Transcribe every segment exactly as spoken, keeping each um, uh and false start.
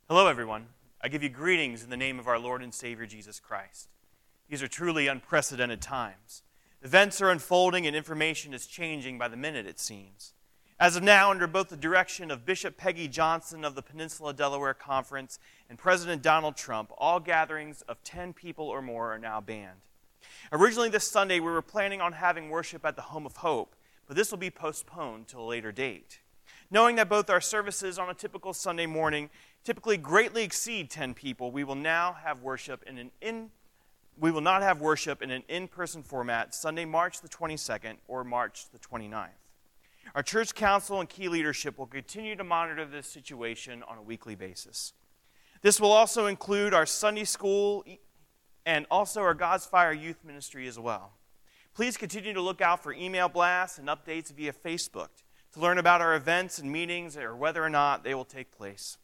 Hello, everyone. I give you greetings in the name of our Lord and Savior, Jesus Christ. These are truly unprecedented times. Events are unfolding and information is changing by the minute, it seems. As of now, under both the direction of Bishop Peggy Johnson of the Peninsula Delaware Conference and President Donald Trump, all gatherings of ten people or more are now banned. Originally this Sunday, we were planning on having worship at the Home of Hope, but this will be postponed to a later date. Knowing that both our services on a typical Sunday morning typically greatly exceed ten people, we will now have worship in an in we will not have worship in an in-person format Sunday, March the twenty-second or March the twenty-ninth. Our church council and key leadership will continue to monitor this situation on a weekly basis. This will also include our Sunday school and also our God's Fire youth ministry as well. Please continue to look out for email blasts and updates via Facebook to learn about our events and meetings or whether or not they will take place.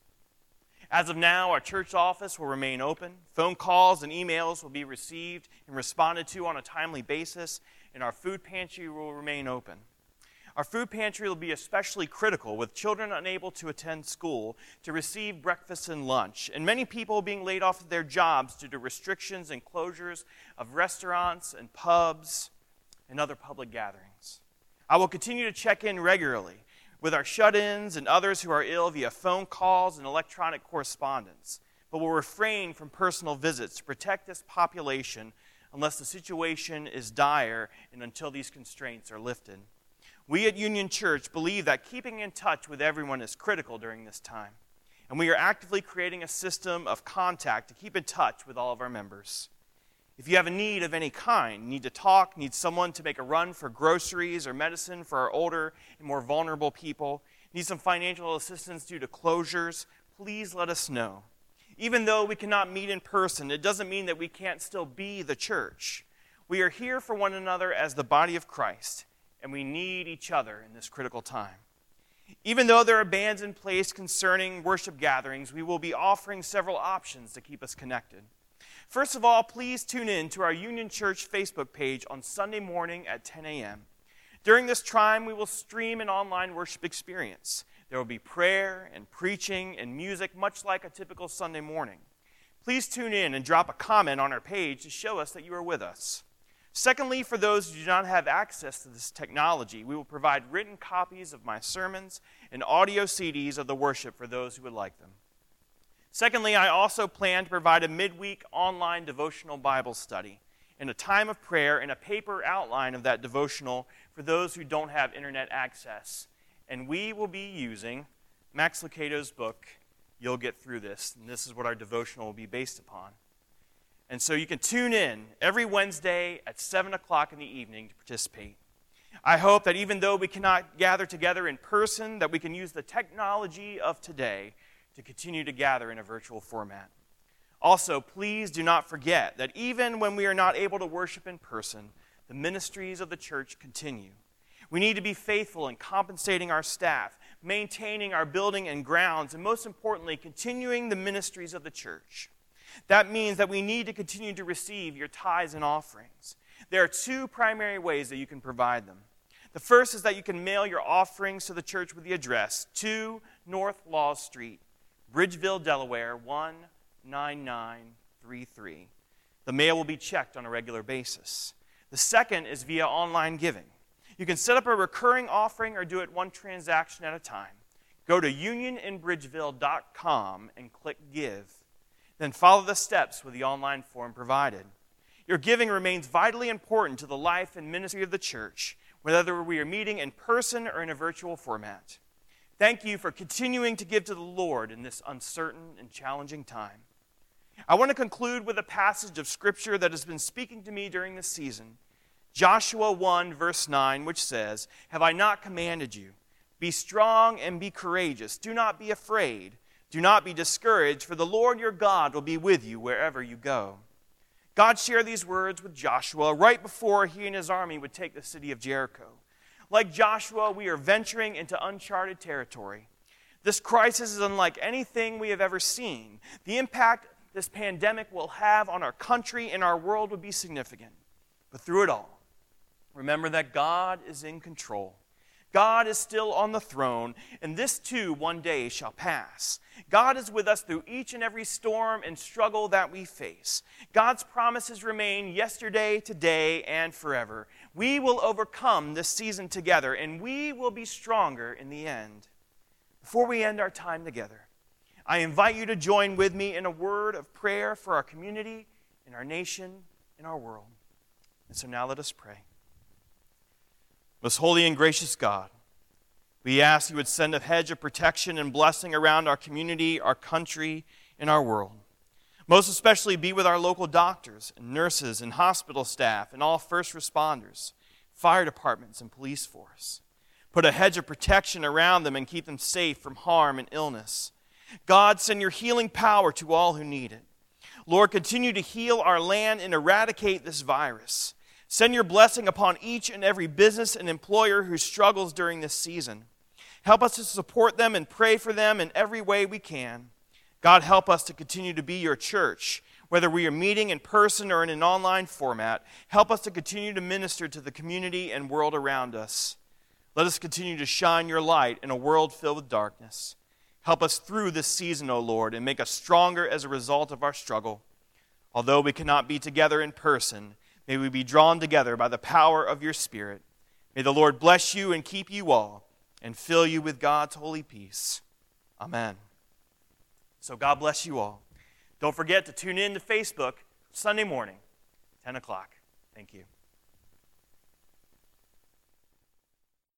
As of now, our church office will remain open. Phone calls and emails will be received and responded to on a timely basis, and our food pantry will remain open. Our food pantry will be especially critical with children unable to attend school to receive breakfast and lunch, and many people being laid off of their jobs due to restrictions and closures of restaurants and pubs and other public gatherings. I will continue to check in regularly with our shut-ins and others who are ill via phone calls and electronic correspondence, but will refrain from personal visits to protect this population unless the situation is dire and until these constraints are lifted. We at Union Church believe that keeping in touch with everyone is critical during this time, and we are actively creating a system of contact to keep in touch with all of our members. If you have a need of any kind, need to talk, need someone to make a run for groceries or medicine for our older and more vulnerable people, need some financial assistance due to closures, please let us know. Even though we cannot meet in person, it doesn't mean that we can't still be the church. We are here for one another as the body of Christ, and we need each other in this critical time. Even though there are bans in place concerning worship gatherings, we will be offering several options to keep us connected. First of all, please tune in to our Union Church Facebook page on Sunday morning at ten a.m. During this time, we will stream an online worship experience. There will be prayer and preaching and music, much like a typical Sunday morning. Please tune in and drop a comment on our page to show us that you are with us. Secondly, for those who do not have access to this technology, we will provide written copies of my sermons and audio C Ds of the worship for those who would like them. Secondly, I also plan to provide a midweek online devotional Bible study and a time of prayer and a paper outline of that devotional for those who don't have internet access. And we will be using Max Lucado's book, You'll Get Through This, and this is what our devotional will be based upon. And so you can tune in every Wednesday at seven o'clock in the evening to participate. I hope that even though we cannot gather together in person, that we can use the technology of today to continue to gather in a virtual format. Also, please do not forget that even when we are not able to worship in person, the ministries of the church continue. We need to be faithful in compensating our staff, maintaining our building and grounds, and most importantly, continuing the ministries of the church. That means that we need to continue to receive your tithes and offerings. There are two primary ways that you can provide them. The first is that you can mail your offerings to the church with the address, two North Law Street, Bridgeville, Delaware, one nine nine three three. The mail will be checked on a regular basis. The second is via online giving. You can set up a recurring offering or do it one transaction at a time. Go to union in bridgeville dot com and click Give. Then follow the steps with the online form provided. Your giving remains vitally important to the life and ministry of the church, whether we are meeting in person or in a virtual format. Thank you for continuing to give to the Lord in this uncertain and challenging time. I want to conclude with a passage of Scripture that has been speaking to me during this season. Joshua one, verse nine, which says, "Have I not commanded you? Be strong and be courageous. Do not be afraid. Do not be discouraged, for the Lord your God will be with you wherever you go." God shared these words with Joshua right before he and his army would take the city of Jericho. Like Joshua, we are venturing into uncharted territory. This crisis is unlike anything we have ever seen. The impact this pandemic will have on our country and our world would be significant. But through it all, remember that God is in control. God is still on the throne, and this too one day shall pass. God is with us through each and every storm and struggle that we face. God's promises remain yesterday, today, and forever. We will overcome this season together, and we will be stronger in the end. Before we end our time together, I invite you to join with me in a word of prayer for our community, in our nation, in our world. And so now let us pray. Most holy and gracious God, we ask you would send a hedge of protection and blessing around our community, our country, and our world. Most especially be with our local doctors and nurses and hospital staff and all first responders, fire departments, and police force. Put a hedge of protection around them and keep them safe from harm and illness. God, send your healing power to all who need it. Lord, continue to heal our land and eradicate this virus. Send your blessing upon each and every business and employer who struggles during this season. Help us to support them and pray for them in every way we can. God, help us to continue to be your church, whether we are meeting in person or in an online format. Help us to continue to minister to the community and world around us. Let us continue to shine your light in a world filled with darkness. Help us through this season, O Lord, and make us stronger as a result of our struggle. Although we cannot be together in person, may we be drawn together by the power of your Spirit. May the Lord bless you and keep you all and fill you with God's holy peace. Amen. So God bless you all. Don't forget to tune in to Facebook Sunday morning, ten o'clock. Thank you.